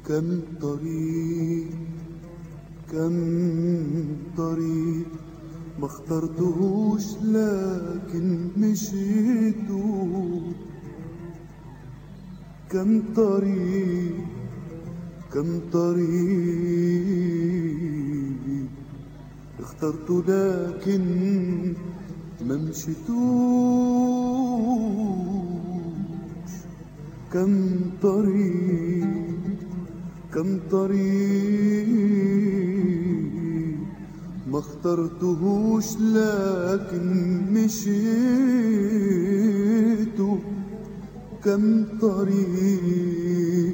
كم طريق كم طريق ما اخترتهوش لكن مشيته. كم طريق اخترته لكن ما مشيتوش. كم طريق ما اخترتهوش لكن مشيته. كم طريق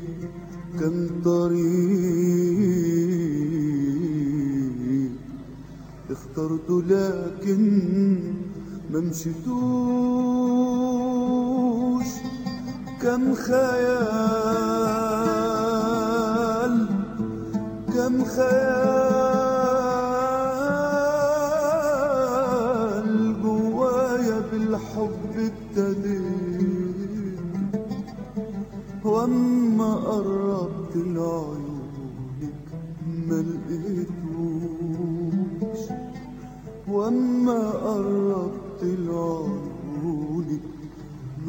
اخترته لكن ما مشيتوش. كم خيال جوايا بالحب ابتديت، واما قربت لعيونك ما لقيتوش. واما قربت لعيونك ما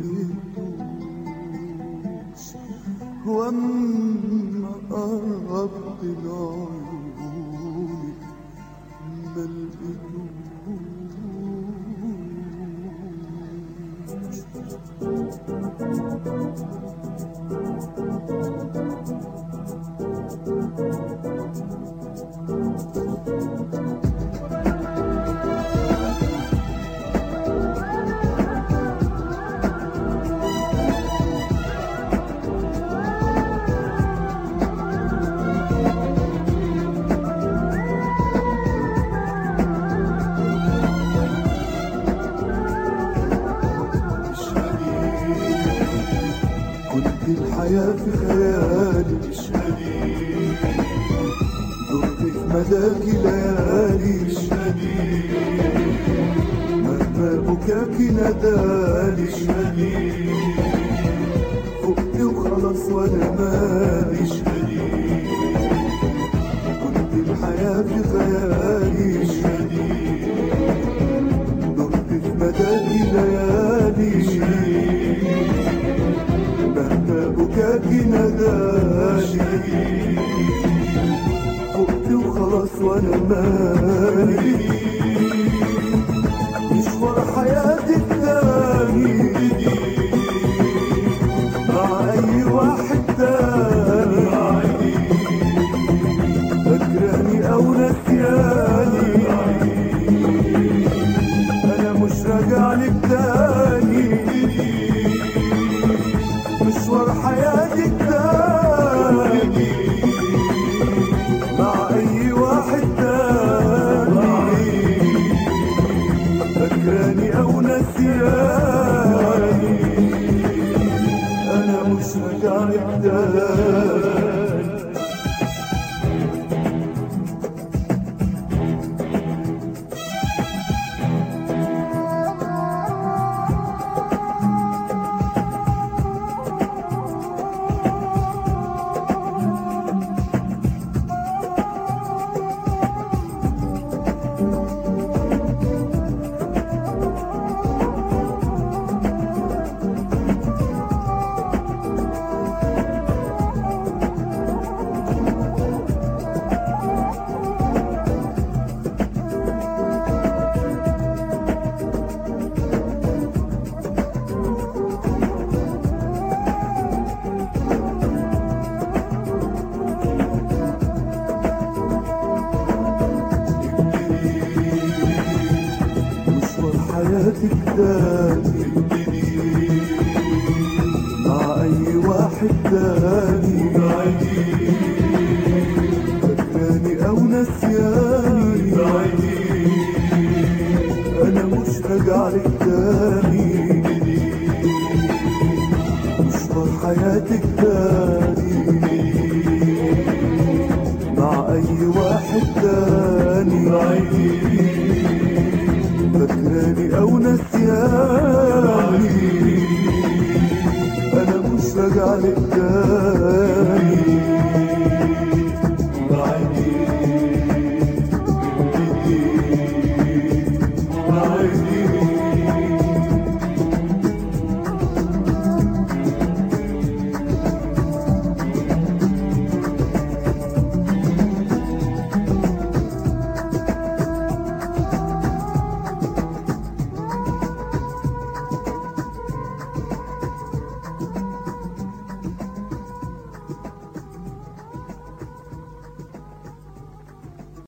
لقيتوش. واما قربت لعيونك ما لقيتوش. كنت الحياة في خيالي مش قليل، دقت في مداكي ليالي مش قليل، مهما بكاكي نادالي مش قليل، فقت وخلاص وانا مالي مش قليل. كنت الحياة في خيالي مش قليل، دقت في مداكي ليالي مش قليل، بكاكي نادالي، فقت وخلاص وانا مالي. مشوار حياتي التاني مع اي واحد تاني، فاكراني او نسياني، انا مش راجع لك تاني. مشوار حياتي التاني مع اي واحد تاني، فاكراني او نسياني، انا مش راجع لك تاني. حياتك تاني مع اي واحد تاني، فاكراني او نسياني، انا مش راجع لك تاني. مشوار حياتك تاني مع اي واحد تاني، فاكراني او نسياني، انا مش راجع لك تاني.